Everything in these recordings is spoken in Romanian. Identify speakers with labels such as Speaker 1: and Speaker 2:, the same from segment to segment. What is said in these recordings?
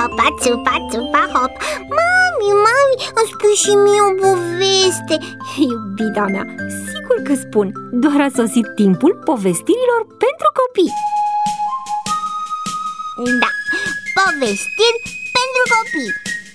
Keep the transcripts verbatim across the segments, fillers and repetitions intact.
Speaker 1: țupa, țupa, țupa, hop. Mami, mami, îmi spui și mie o poveste.
Speaker 2: Iubita mea, sigur că spun. Doar a sosit timpul povestirilor pentru copii.
Speaker 1: Da, povestiri pentru copii.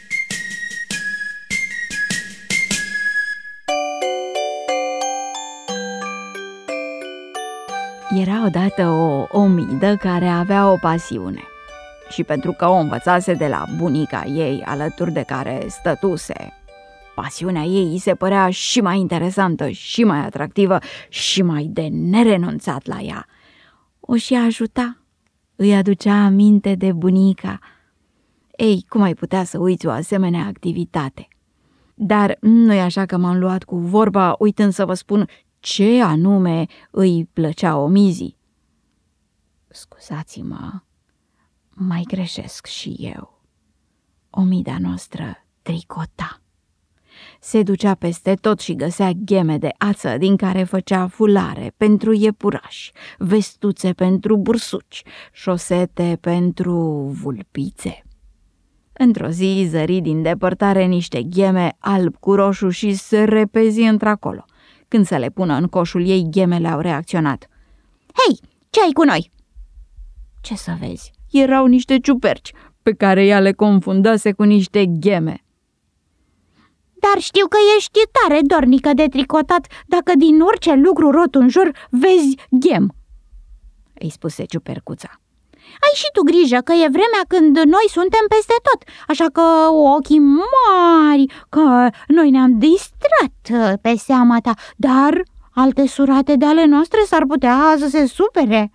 Speaker 3: Era odată o omidă care avea o pasiune. Și pentru că o învățase de la bunica ei, alături de care stătuse, pasiunea ei îi se părea și mai interesantă, și mai atractivă, și mai de nerenunțat la ea. O și ajuta, îi aducea aminte de bunica. Ei, cum ai putea să uiți o asemenea activitate? Dar nu-i așa că m-am luat cu vorba, uitând să vă spun ce anume îi plăcea omizii. Scuzați-mă, mai greșesc și eu. Omida noastră tricota. Se ducea peste tot și găsea gheme de ață din care făcea fulare pentru iepurași, vestuțe pentru bursuci, șosete pentru vulpițe. Într-o zi zări din depărtare niște gheme alb cu roșu și se repezi într-acolo. Când să le pună în coșul ei, ghemele au reacționat. Hei, ce ai cu noi? Ce să vezi, erau niște ciuperci pe care ea le confundase cu niște gheme.
Speaker 1: Dar știu că ești tare dornică de tricotat dacă din orice lucru rotunjor vezi ghem, îi spuse ciupercuța. Ai și tu grijă că e vremea când noi suntem peste tot, așa că ochii mari, că noi ne-am distrat pe seama ta, dar alte surate de ale noastre s-ar putea să se supere.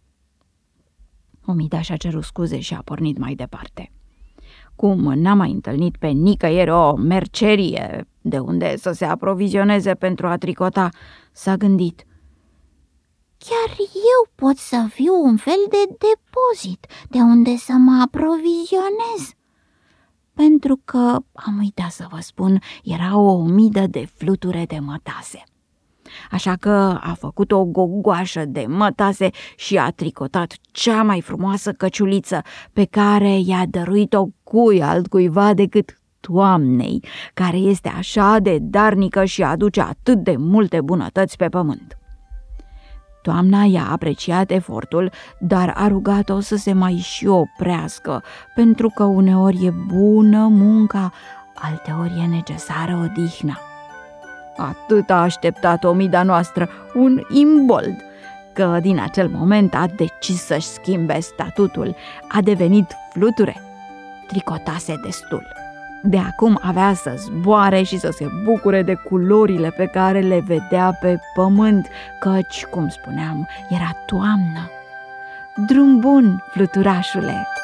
Speaker 1: Omida și-a cerut scuze și a pornit mai departe. Cum n-a mai întâlnit pe nicăieri o mercerie de unde să se aprovizioneze pentru a tricota, s-a gândit: chiar eu pot să fiu un fel de depozit de unde să mă aprovizionez. Pentru că, am uitat să vă spun, era o omidă de fluture de mătase. Așa că a făcut o gogoașă de mătase și a tricotat cea mai frumoasă căciuliță, pe care i-a dăruit-o cui altcuiva decât Toamnei, care este așa de darnică și aduce atât de multe bunătăți pe pământ. Toamna i-a apreciat efortul, dar a rugat-o să se mai și oprească, pentru că uneori e bună munca, alteori e necesară odihna. Atât a așteptat omida noastră, un imbold, că din acel moment a decis să-și schimbe statutul, a devenit fluture. Tricotase destul. De acum avea să zboare și să se bucure de culorile pe care le vedea pe pământ, căci, cum spuneam, era toamnă. Drum bun, fluturașule!